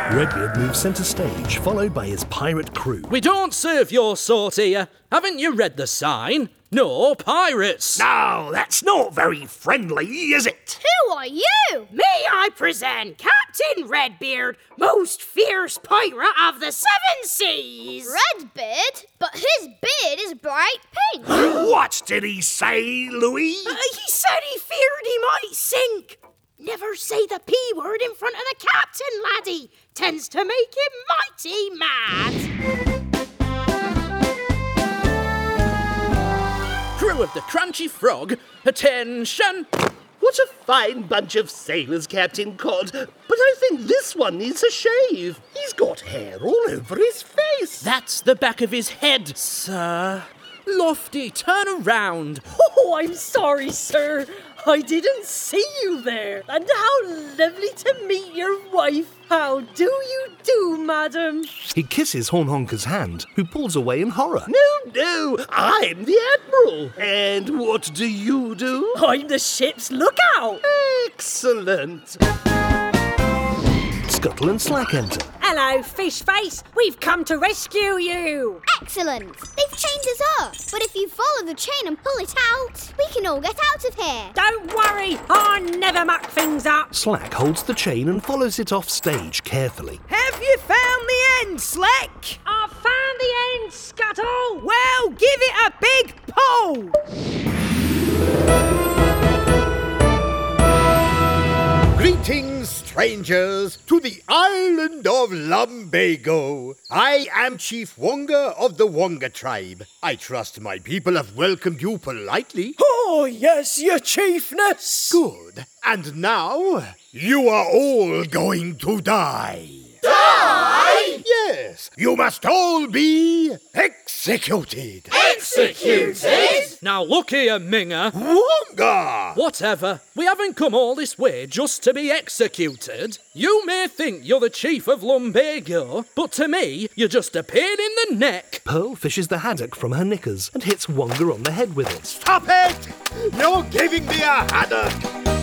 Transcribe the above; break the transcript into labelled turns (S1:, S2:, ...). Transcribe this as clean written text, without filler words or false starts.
S1: Redbeard moves centre stage, followed by his pirate crew.
S2: We don't serve your sort here. Haven't you read the sign? No pirates.
S3: No, that's not very friendly, is it?
S4: Who are you?
S5: Me, I present Captain Redbeard, most fierce pirate of the seven seas.
S4: Redbeard? But his beard is bright pink.
S3: What did he say, Louis?
S5: He said he feared he might sink. Never say the P word in front of the captain, laddie. Tends to make him mighty mad.
S2: Crew of the Crunchy Frog, attention!
S6: What a fine bunch of sailors, Captain Cod. But I think this one needs a shave. He's got hair all over his face.
S2: That's the back of his head, sir. Lofty, turn around.
S7: Oh, I'm sorry, sir. I didn't see you there. And how lovely to meet your wife. How do you do, madam?
S1: He kisses Hornhonker's hand, who pulls away in horror.
S6: No, I'm the Admiral. And what do you do?
S7: I'm the ship's lookout.
S6: Excellent.
S1: Scuttle and Slack enter.
S7: Hello, fish face. We've come to rescue you.
S4: Excellent. They've chained us up. But if you follow the chain and pull it out, we can all get out of here.
S7: Don't worry. I never muck things up.
S1: Slack holds the chain and follows it off stage carefully.
S8: Have you found the end, Slack?
S7: I found the end, Scuttle.
S8: Well, give it a big pull.
S9: Greetings, strangers, to the island of Lumbago. I am Chief Wonga of the Wonga tribe. I trust my people have welcomed you politely.
S8: Oh, yes, your chiefness.
S9: Good. And now, you are all going to die.
S5: Die?
S9: Yes, you must all be executed.
S5: Executed?
S2: Now look here, Minger.
S9: Wonga!
S2: Whatever. We haven't come all this way just to be executed. You may think you're the chief of Lumbago, but to me, you're just a pain in the neck.
S1: Pearl fishes the haddock from her knickers and hits Wonga on the head with it.
S9: Stop it! You're giving me a haddock.